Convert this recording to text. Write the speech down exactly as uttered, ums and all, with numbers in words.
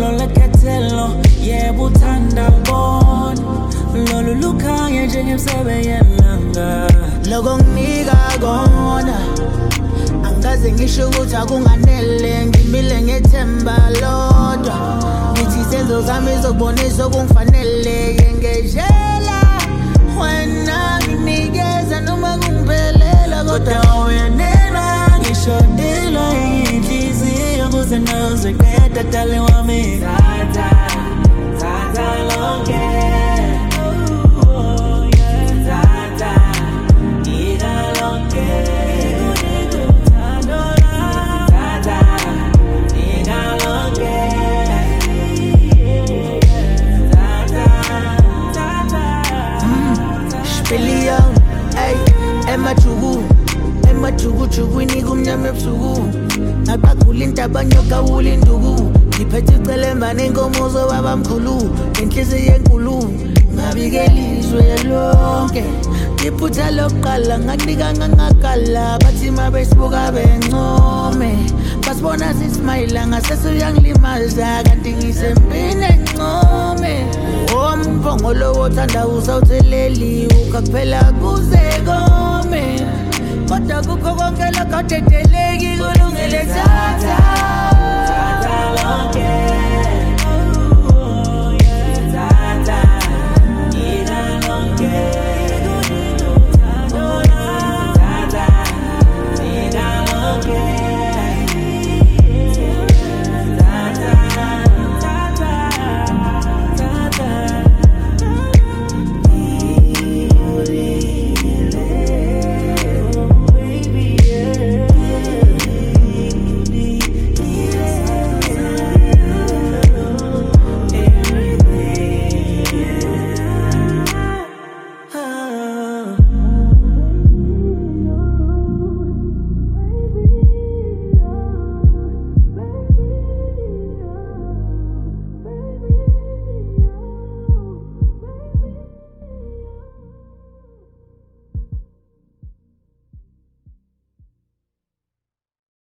Lolo lekethelo yebo uthanda bona lolu lukhanya njengemsebe yelanga loko nginika kona angaze ngisho ukuthi akunganele ngimile ngethemba lodwa ngithi izenzo zami zokubonisa okungifanele ngejela wena nginikeza noma kungiphelela kodwa uyanena ngishodela inhliziyo kuze naze qeda dale wami tata tata lonke Billion, ay, Emma Chugu, Emma Chugu Chugu ni kumnyama ebusuku. Ngaqagula intaba nyoka ulinduku. Ngiphethe icelemba nenkomozo babamkhulu. Inhliziyo enkulu, ngabikelizwe lonke. Iphutha lokuqala nganika ngangakala bathi mabesibuka bencome. Basibona sismayila ngasese uyangilimaza kanti ngisempini encome. Umphongo lo othanda usawutheleli ukaphela kuze kome. Kodwa kukho konke lokho dedeleki kulungile tata. Tata lonke